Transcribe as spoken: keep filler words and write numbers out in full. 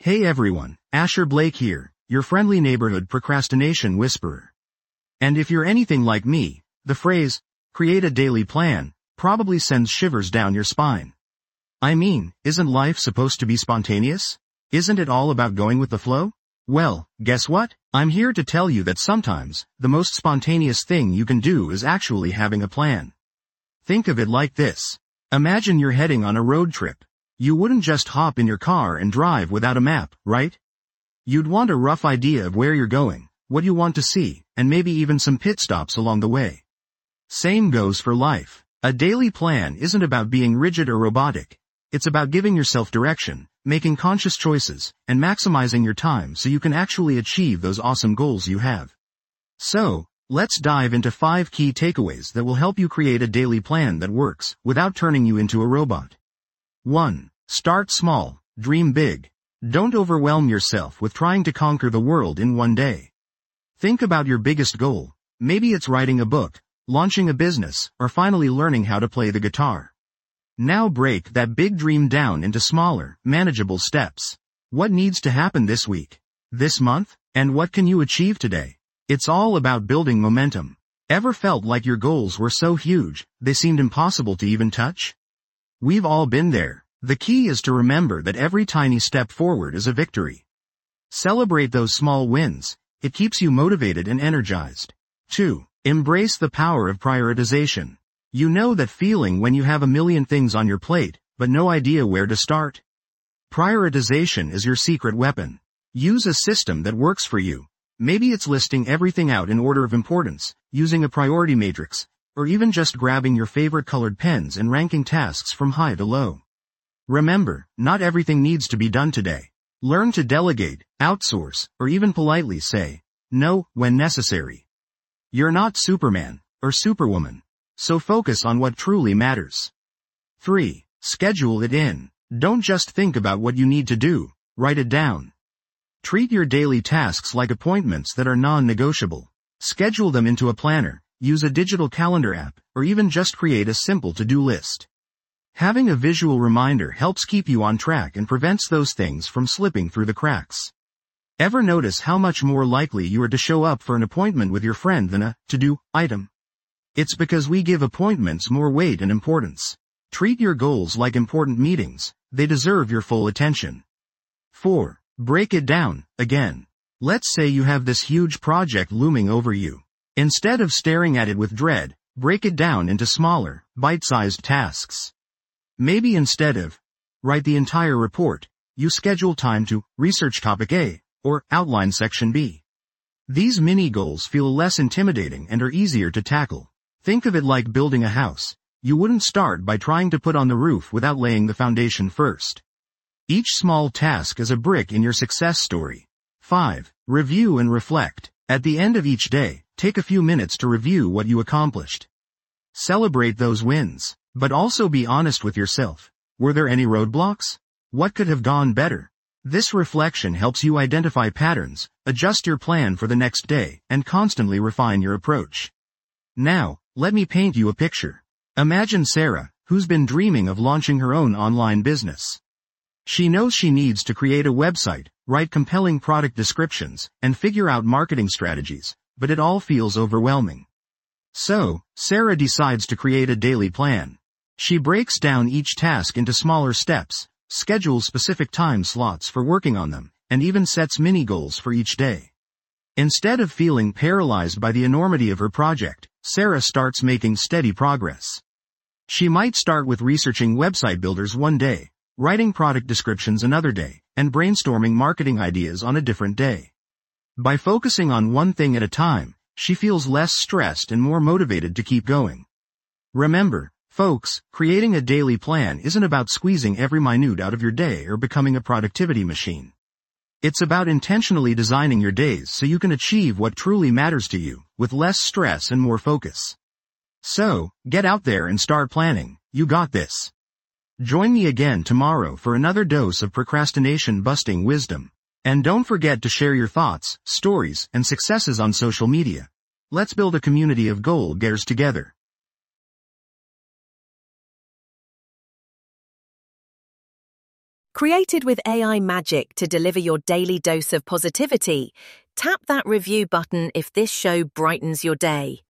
Hey everyone, Asher Blake here, your friendly neighborhood procrastination whisperer. And if you're anything like me, the phrase, create a daily plan, probably sends shivers down your spine. I mean, isn't life supposed to be spontaneous? Isn't it all about going with the flow? Well, guess what? I'm here to tell you that sometimes, the most spontaneous thing you can do is actually having a plan. Think of it like this. Imagine you're heading on a road trip. You wouldn't just hop in your car and drive without a map, right? You'd want a rough idea of where you're going, what you want to see, and maybe even some pit stops along the way. Same goes for life. A daily plan isn't about being rigid or robotic. It's about giving yourself direction, making conscious choices, and maximizing your time so you can actually achieve those awesome goals you have. So, let's dive into five key takeaways that will help you create a daily plan that works without turning you into a robot. one. Start small, dream big. Don't overwhelm yourself with trying to conquer the world in one day. Think about your biggest goal. Maybe it's writing a book, launching a business, or finally learning how to play the guitar. Now break that big dream down into smaller, manageable steps. What needs to happen this week? This month? And what can you achieve today? It's all about building momentum. Ever felt like your goals were so huge, they seemed impossible to even touch? We've all been there. The key is to remember that every tiny step forward is a victory. Celebrate those small wins. It keeps you motivated and energized. two. Embrace the power of prioritization. You know that feeling when you have a million things on your plate, but no idea where to start? Prioritization is your secret weapon. Use a system that works for you. Maybe it's listing everything out in order of importance, using a priority matrix, or even just grabbing your favorite colored pens and ranking tasks from high to low. Remember, not everything needs to be done today. Learn to delegate, outsource, or even politely say, no, when necessary. You're not Superman, or Superwoman. So focus on what truly matters. three. Schedule it in. Don't just think about what you need to do, write it down. Treat your daily tasks like appointments that are non-negotiable. Schedule them into a planner, use a digital calendar app, or even just create a simple to-do list. Having a visual reminder helps keep you on track and prevents those things from slipping through the cracks. Ever notice how much more likely you are to show up for an appointment with your friend than a to-do item? It's because we give appointments more weight and importance. Treat your goals like important meetings. They deserve your full attention. four. Break it down, again. Let's say you have this huge project looming over you. Instead of staring at it with dread, break it down into smaller, bite-sized tasks. Maybe instead of, write the entire report, you schedule time to research topic A, or outline section B. These mini goals feel less intimidating and are easier to tackle. Think of it like building a house. You wouldn't start by trying to put on the roof without laying the foundation first. Each small task is a brick in your success story. five. Review and reflect. At the end of each day, take a few minutes to review what you accomplished. Celebrate those wins, but also be honest with yourself. Were there any roadblocks? What could have gone better? This reflection helps you identify patterns, adjust your plan for the next day, and constantly refine your approach. Now, let me paint you a picture. Imagine Sarah, who's been dreaming of launching her own online business. She knows she needs to create a website, write compelling product descriptions, and figure out marketing strategies, but it all feels overwhelming. So, Sarah decides to create a daily plan. She breaks down each task into smaller steps, schedules specific time slots for working on them, and even sets mini goals for each day. Instead of feeling paralyzed by the enormity of her project, Sarah starts making steady progress. She might start with researching website builders one day, writing product descriptions another day, and brainstorming marketing ideas on a different day. By focusing on one thing at a time, she feels less stressed and more motivated to keep going. Remember, folks, creating a daily plan isn't about squeezing every minute out of your day or becoming a productivity machine. It's about intentionally designing your days so you can achieve what truly matters to you, with less stress and more focus. So, get out there and start planning. You got this. Join me again tomorrow for another dose of procrastination-busting wisdom. And don't forget to share your thoughts, stories, and successes on social media. Let's build a community of goal-getters together. Created with A I magic to deliver your daily dose of positivity, tap that review button if this show brightens your day.